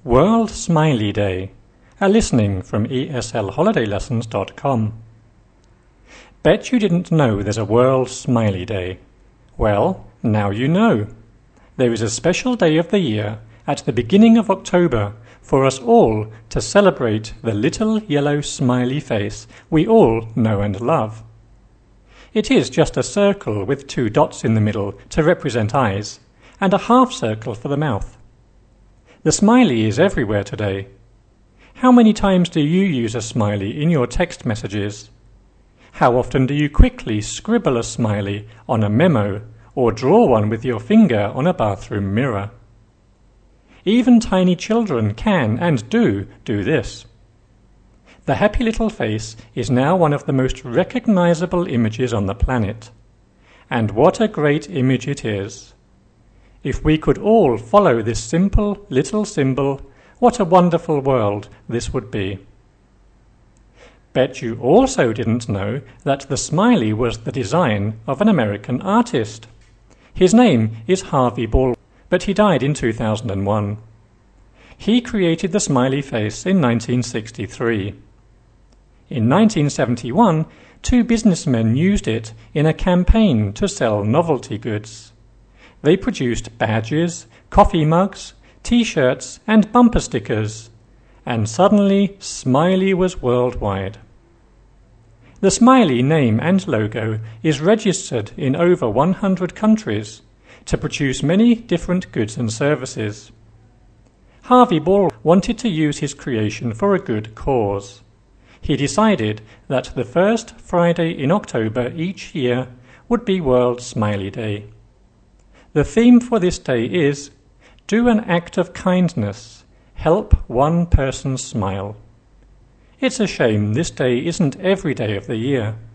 World Smiley Day, a listening from ESLHolidayLessons.com. Bet you didn't know there's a World Smiley Day. Well, now you know. There is a special day of the year at the beginning of October for us all to celebrate the little yellow smiley face we all know and love. It is just a circle with two dots in the middle to represent eyes, and a half circle for the mouth. The smiley is everywhere today. How many times do you use a smiley in your text messages? How often do you quickly scribble a smiley on a memo or draw one with your finger on a bathroom mirror? Even tiny children can and do this. The happy little face is now one of the most recognizable images on the planet. And what a great image it is! If we could all follow this simple little symbol, what a wonderful world this would be. Bet you also didn't know that the smiley was the design of an American artist. His name is Harvey Baldwin, but he died in 2001. He created the smiley face in 1963. In 1971, two businessmen used it in a campaign to sell novelty goods. They produced badges, coffee mugs, T-shirts and bumper stickers, and suddenly Smiley was worldwide. The Smiley name and logo is registered in over 100 countries to produce many different goods and services. Harvey Baldwin wanted to use his creation for a good cause. He decided that the first Friday in October each year would be World Smiley Day. The theme for this day is, do an act of kindness, help one person smile. It's a shame this day isn't every day of the year.